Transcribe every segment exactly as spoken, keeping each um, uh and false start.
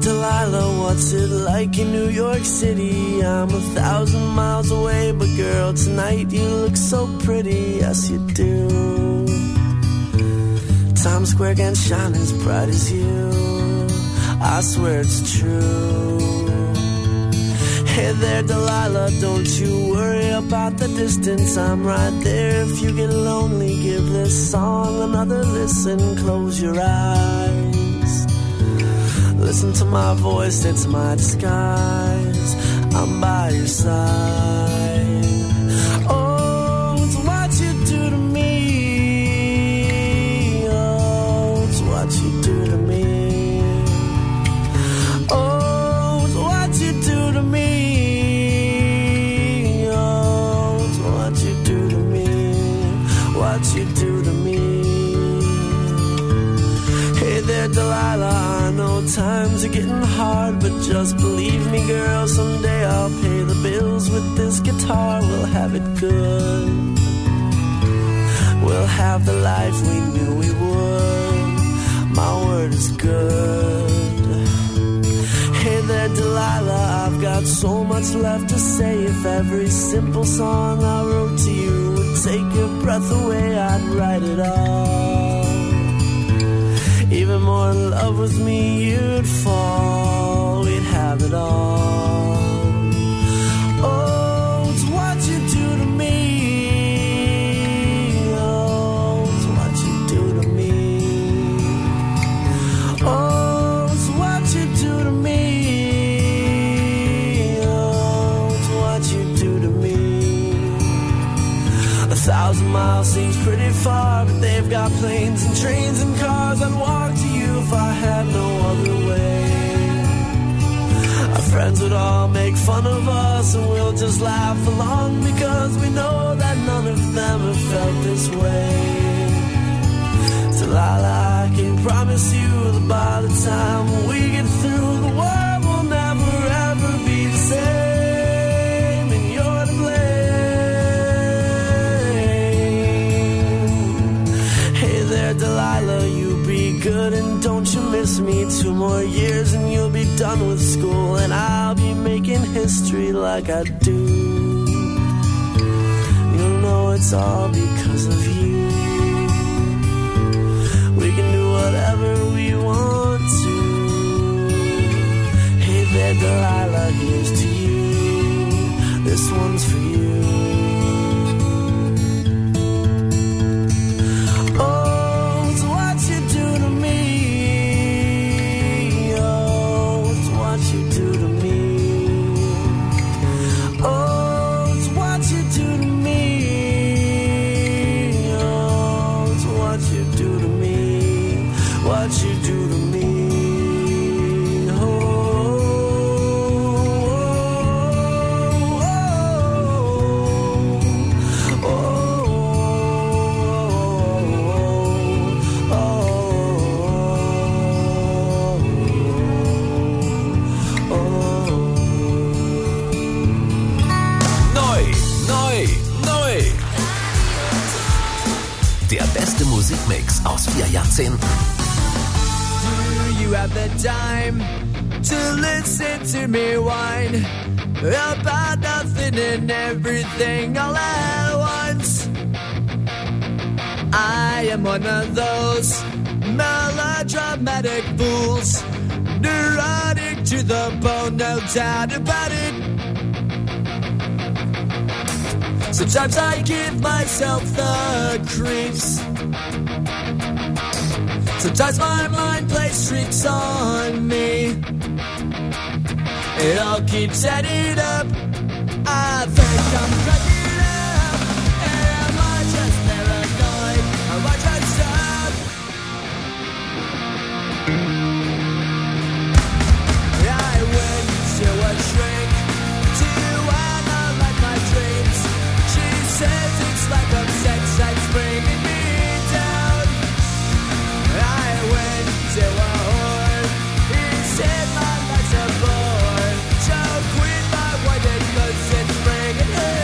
Delilah, what's it like in New York City? I'm a thousand miles away, but girl, tonight you look so pretty, yes you do. Times Square can't shine as bright as you, I swear it's true. Hey there, Delilah, don't you worry about the distance, I'm right there. If you get lonely, give this song another listen, close your eyes. Listen to my voice, it's my disguise, I'm by your side. Oh, it's what you do to me, oh, it's what you do to me. Oh, it's what you do to me, oh, it's what you do to me, what you do to me. Hey there, Delilah, I know times are getting hard, but just believe me, girl, someday I'll pay the bills with this guitar. We'll have it good, we'll have the life we knew we would, my word is good. Hey there, Delilah, I've got so much left to say. If every simple song I wrote to you would take your breath away, I'd write it all. Even more in love with me you'd fall, we'd have it all. Oh, it's what you do to me, oh, it's what you do to me. Oh, it's what you do to me, oh, it's what you do to me. A thousand miles seems pretty far, but they've got planes and trains and cars. I'd walk to you if I had no other way. Our friends would all make fun of us, and we'll just laugh along, because we know that none of them have felt this way. Delilah, I can promise you that by the time we get through, the world will never ever be the same, and you're to blame. Hey there, Delilah, you be good and don't you miss me. Two more years and you'll be done with school, and I'll be making history like I do. You'll know it's all because of you. We can do whatever we want to. Hey there, Delilah, here's to you. This one's for you. What you do to me, oh, oh, oh, oh, oh, Neu, neu, neu. Der beste Musikmix aus vier Jahrzehnten. You have the time to listen to me whine about nothing and everything all at once. I am one of those melodramatic fools, neurotic to the bone, no doubt about it. Sometimes I give myself the creeps. Sometimes my mind plays tricks on me. It all keeps adding up. I think I'm cracking up. Am I just paranoid? Am I just up? I went to a shrink to analyze my dreams. She says it's like a sex that's bringing me down. I went to a whore. He said my life's a bore. So quit my white and cause it's bringing her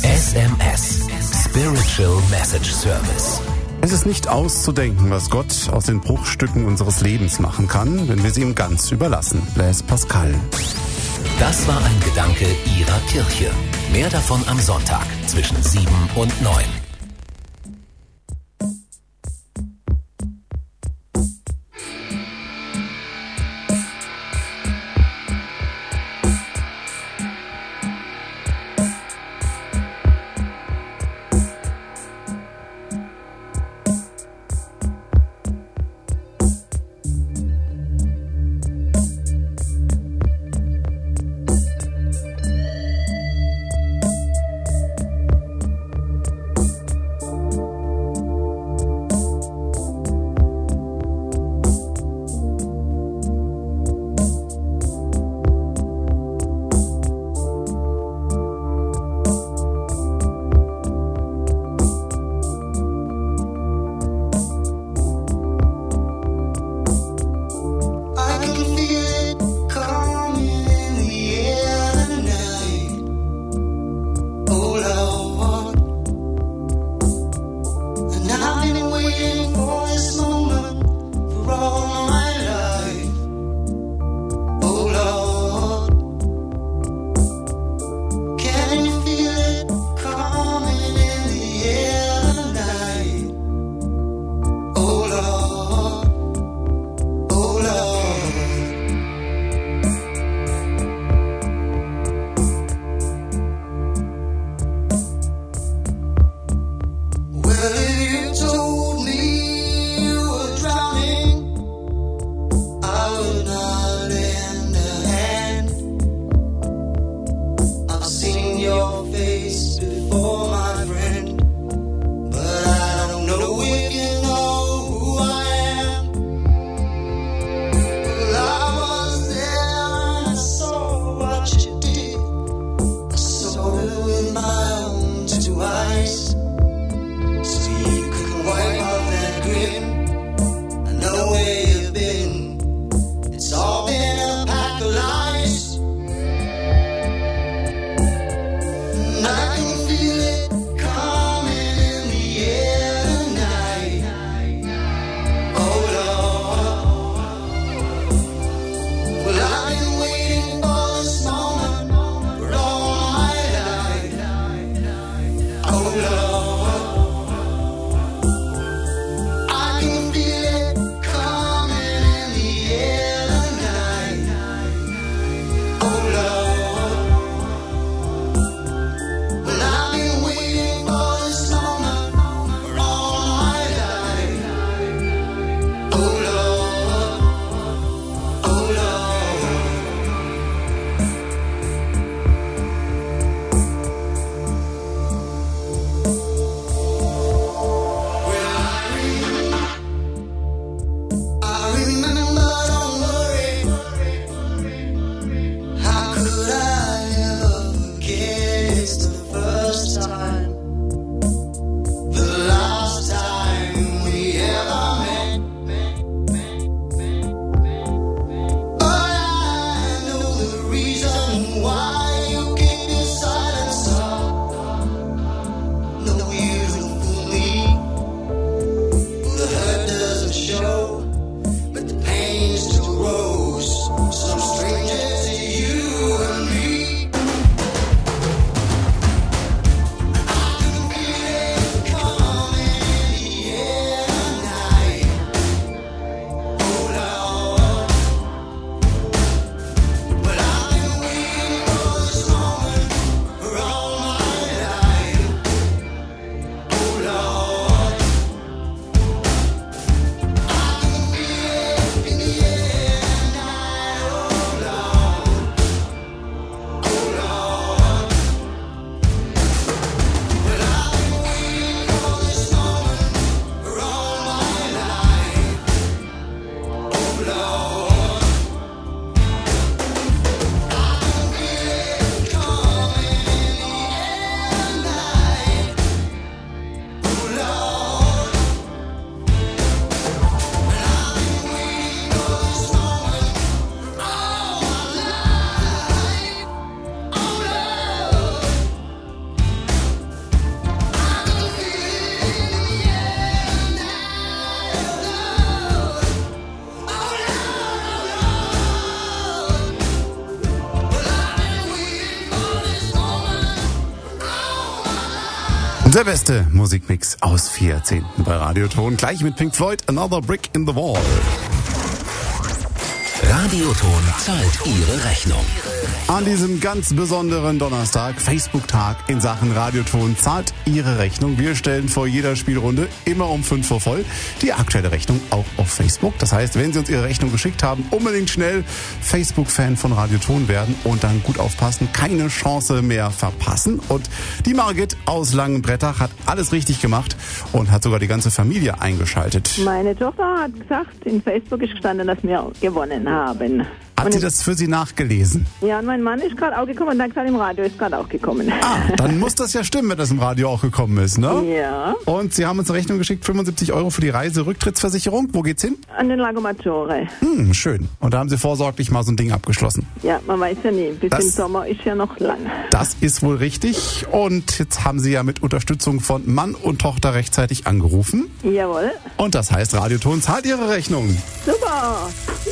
S M S, Spiritual Message Service. Es ist nicht auszudenken, was Gott aus den Bruchstücken unseres Lebens machen kann, wenn wir sie ihm ganz überlassen. Blaise Pascal. Das war ein Gedanke Ihrer Kirche. Mehr davon am Sonntag zwischen sieben und neun. Oh Lord. Der beste Musikmix aus vier Jahrzehnten bei Radioton. Gleich mit Pink Floyd, Another Brick in the Wall. Radioton zahlt Ihre Rechnung. An diesem ganz besonderen Donnerstag, Facebook-Tag in Sachen Radioton, zahlt Ihre Rechnung. Wir stellen vor jeder Spielrunde immer um fünf vor voll die aktuelle Rechnung auch auf Facebook. Das heißt, wenn Sie uns Ihre Rechnung geschickt haben, unbedingt schnell Facebook-Fan von Radioton werden und dann gut aufpassen, keine Chance mehr verpassen. Und die Margit aus Langenbrettach hat alles richtig gemacht und hat sogar die ganze Familie eingeschaltet. Meine Tochter hat gesagt, in Facebook ist gestanden, dass wir gewonnen haben. Hat und sie das für Sie nachgelesen? Ja, und mein Mann ist gerade auch gekommen und hat gesagt, im Radio ist gerade auch gekommen. Ah, dann muss das ja stimmen, wenn das im Radio auch gekommen ist, ne? Ja. Und Sie haben uns eine Rechnung geschickt, fünfundsiebzig Euro für die Reise, Rücktrittsversicherung. Wo geht's hin? An den Lago Maggiore. Hm, schön. Und da haben Sie vorsorglich mal so ein Ding abgeschlossen. Ja, man weiß ja nie. Bis Das- im Sommer ist ja noch lang. Das ist wohl richtig. Und jetzt haben Sie ja mit Unterstützung von Mann und Tochter rechtzeitig angerufen. Jawohl. Und das heißt, Radioton zahlt Ihre Rechnung. Super.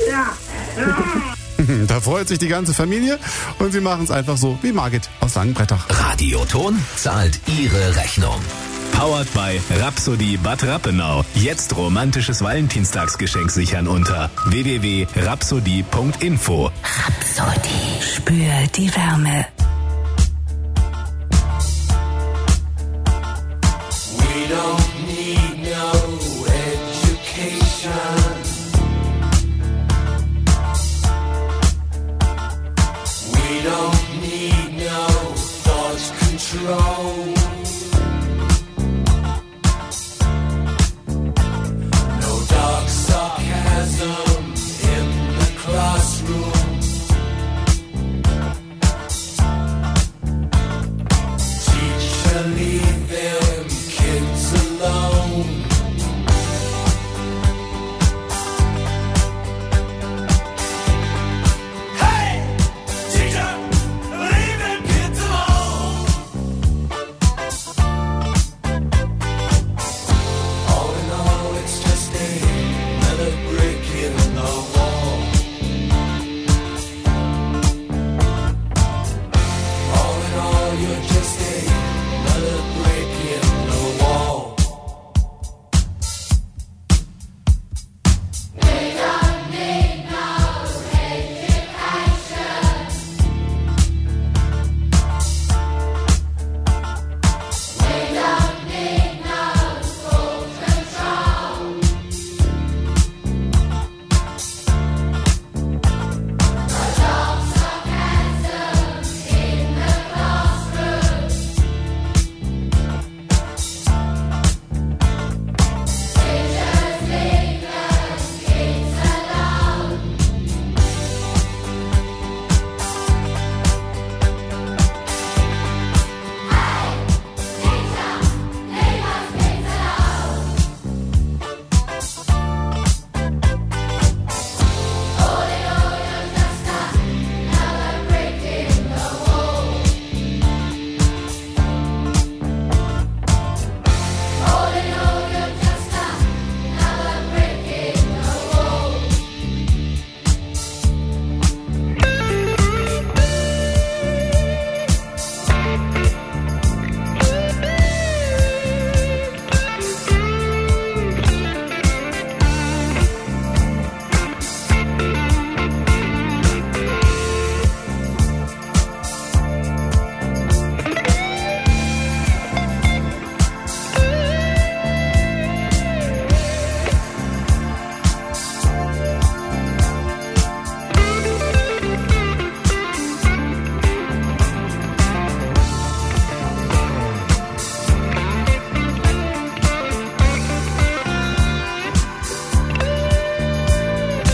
Da freut sich die ganze Familie und Sie machen es einfach so wie Margit aus Langenbrettach. Radioton zahlt Ihre Rechnung. Powered by Rhapsody Bad Rappenau. Jetzt romantisches Valentinstagsgeschenk sichern unter w w w punkt rhapsody punkt info. Rhapsody. Spür die Wärme. We don't need no education. We don't need no thought control. No dark sarcasm in the classroom. Teacher leaves